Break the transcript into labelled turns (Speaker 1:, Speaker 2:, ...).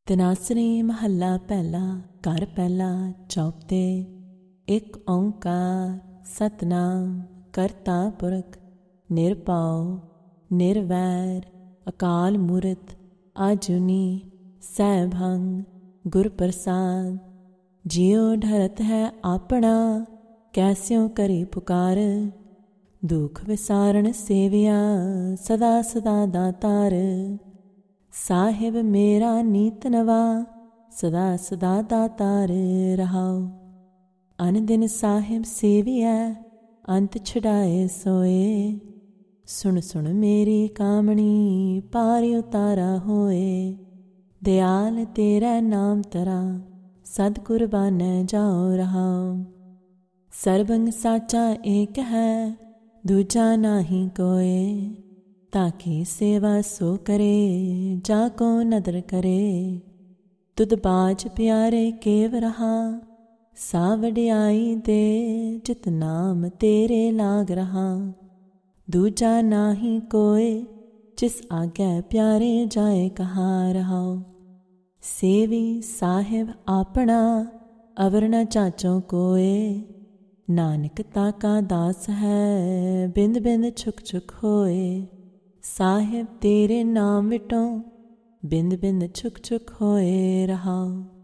Speaker 1: ਤਨਾਸਰੀ ਮਹੱਲਾ ਪਹਿਲਾ। ਘਰ ਪਹਿਲਾ ਚੌਪਤੇ। ਇੱਕ ਓਂਕਾਰ ਸਤਿਨਾਮ ਕਰਤਾ ਪੁਰਖ ਨਿਰਭਉ ਨਿਰਵੈਰ ਅਕਾਲ ਮੂਰਤ ਆਜੂਨੀ ਸੈਭੰ ਗੁਰ ਪ੍ਰਸਾਦ। ਜਿਉ ਢਰਤ ਹੈ ਆਪਣਾ ਕੈਸਿਉ ਕਰੀ ਪੁਕਾਰ। ਦੁਖ ਵਿਸਾਰਣ ਸੇਵਿਆ ਸਦਾ ਸਦਾ ਦਾਤਾਰ। ਸਾਹਿਬ ਮੇਰਾ ਨੀਤ ਨਵਾ ਸਦਾ ਸਦਾ ਦਾਤਾਰ ਰਹਾਉ। ਅਨ ਦਿਨ ਸਾਹਿਬ ਸੇਵੀਐ ਅੰਤ ਛਡਾਏ ਸੋਏ। ਸੁਣ ਸੁਣ ਮੇਰੀ ਕਾਮਣੀ ਪਾਰ ਉਤਾਰਾ ਹੋਏ। ਦਿਆਲ ਤੇਰਾ ਨਾਮ ਤਰਾ ਸਦ ਕੁਰਬਾਨੈ ਜਾਉ ਰਹਾਉ। ਸਰਬੰਗ ਸਾਚਾ ਏਕ ਹੈ ਦੂਜਾ ਨਾਹੀ ਕੋਏ। ਤਾਕੀ ਸੇਵਾ ਸੋ ਕਰੇ ਜਾ ਕੋ ਨਦਰ ਕਰੇ। ਤੁਧ ਬਾਜ ਪਿਆਰੇ ਕੇਵ ਰਹਾ ਸਾ ਵਡਿਆਈ ਦੇ। ਜਿਤ ਨਾਮ ਤੇਰੇ ਲਾਗ ਰਹਾ ਦੂਜਾ ਨਾਹੀ ਕੋਏ। ਜਿਸ ਆਗੈ ਪਿਆਰੇ ਜਾਏ ਕਹਾ ਰਹਾਉ। ਸੇਵੀ ਸਾਹਿਬ ਆਪਣਾ ਅਵਰ ਨ ਚਾਚੋ ਕੋਏ। ਨਾਨਕ ਤਾਕਾ ਦਾਸ ਹੈ ਬਿੰਦ ਬਿੰਦ ਛੁਕ ਛੁਕ ਹੋਏ। ਸਾਹਿਬ ਤੇਰੇ ਨਾਮ ਵਿਟੋ ਬਿੰਦ ਬਿੰਦ ਛੁਕ ਛੁਕ ਹੋਏ ਰਹਾਉ।